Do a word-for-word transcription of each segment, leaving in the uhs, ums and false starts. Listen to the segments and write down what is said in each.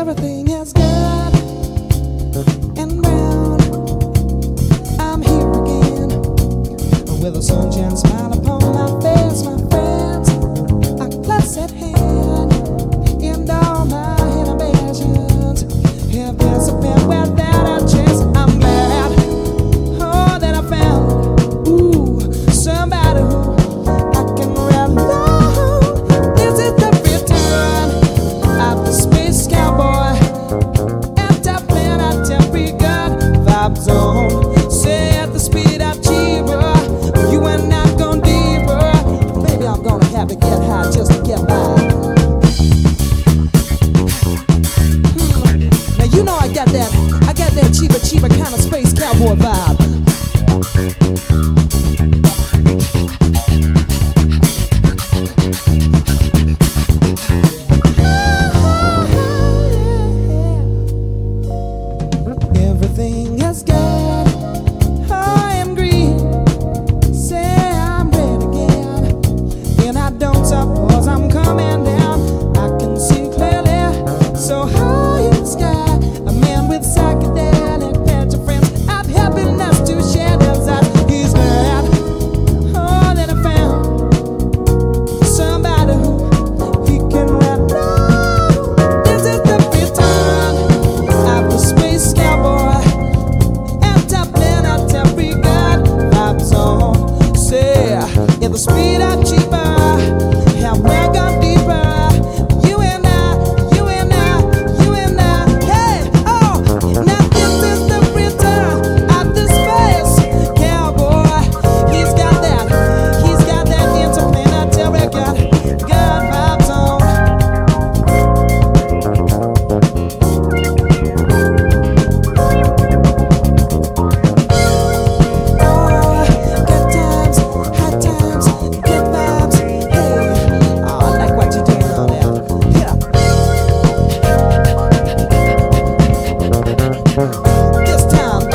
Everything is good and brown. I'm here again with a sunshine smile upon my face, my friends. A close at hand, and all my inhibitions have disappeared without a trace. I'm glad, oh, that I found, ooh, somebody who I can rely on. This is the return of the space cowboy. Interplanetary good vibe zone. Say at the speed of cheaper, you and not gonna deeper. Maybe I'm gonna have to get high just to get by. Hmm. Now you know I got that, I got that cheaper, cheaper kind of space cowboy vibe. Everything is good. I am green. Say I'm red again. And I don't suppose I'm coming down. I can see clearly. So high in the sky. A man with psychedelic patch of friends. I've happiness to share those eyes. He's glad. Oh, that I found somebody who he can rely on. This is the return of the space cowboy. Interplanetary good vibe zone. Say, at the speed of cheaper, and we're gone deeper. You and I, you and I, you and I. Hey, oh, now this is the return of the space cowboy. He's got that, he's got that interplanetary good, good vibe zone. Good times, hot times, good vibes. Hey, oh, I like what you're doing on there. Yeah. This time.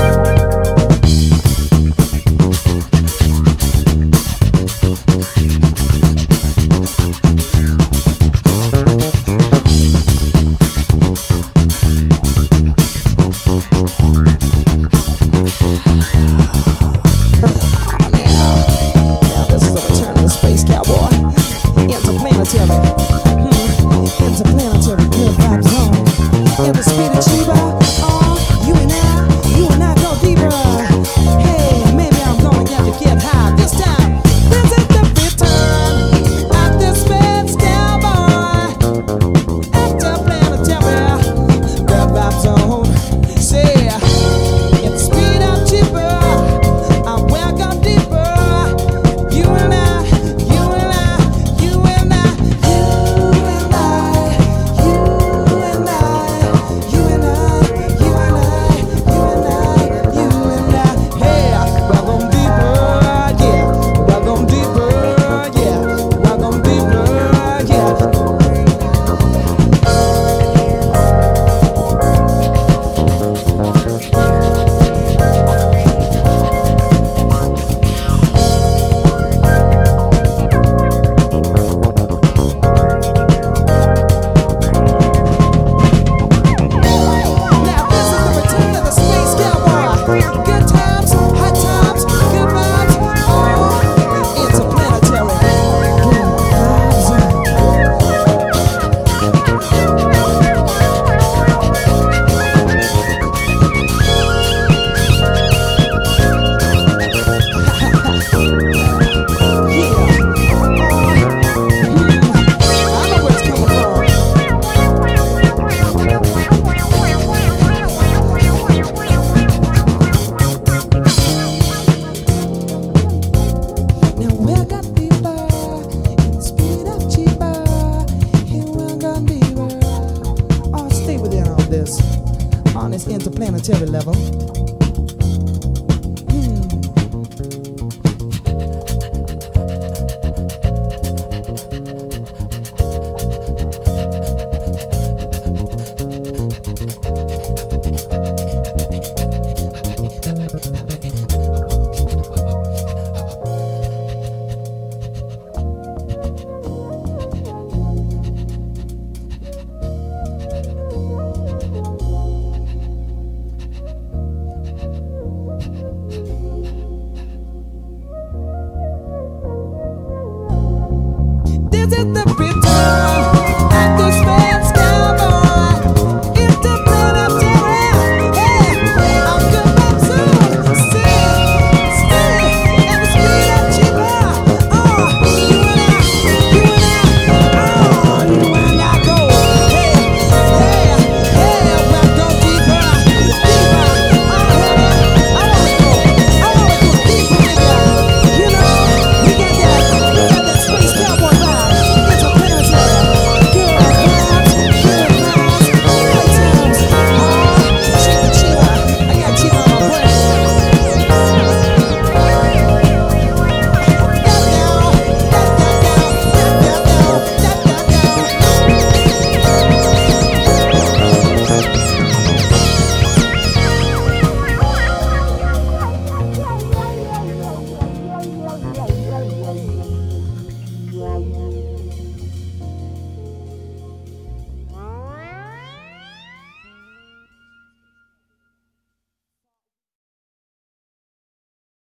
Now this is the return of the space cowboy. Interplanetary. Hmm. Interplanetary good vibe zone. At the speed of cheaper. Oh, you and I, you and I go deeper. Hey, maybe I'm gonna get to get high this time. This is the return of the space cowboy. Interplanetary good vibe zone. Say, at the speed of cheaper. I'm welcome deeper. You and I, you and I, you and I, you and I, you and I, you and I, you and I, you and I, you and I. Hey, welcome deeper, yeah. Welcome deeper, yeah. Welcome deeper, yeah. Now this is the return of the space cowboy. Good times, hot times, good vibes. Oh, interplanetary good vibe zone. Yeah. I know where it's coming from. Now we're gonna be in the speed of cheaper. Here we're gonna be Oh, stay within all this, on this interplanetary level. Hmm. Is it the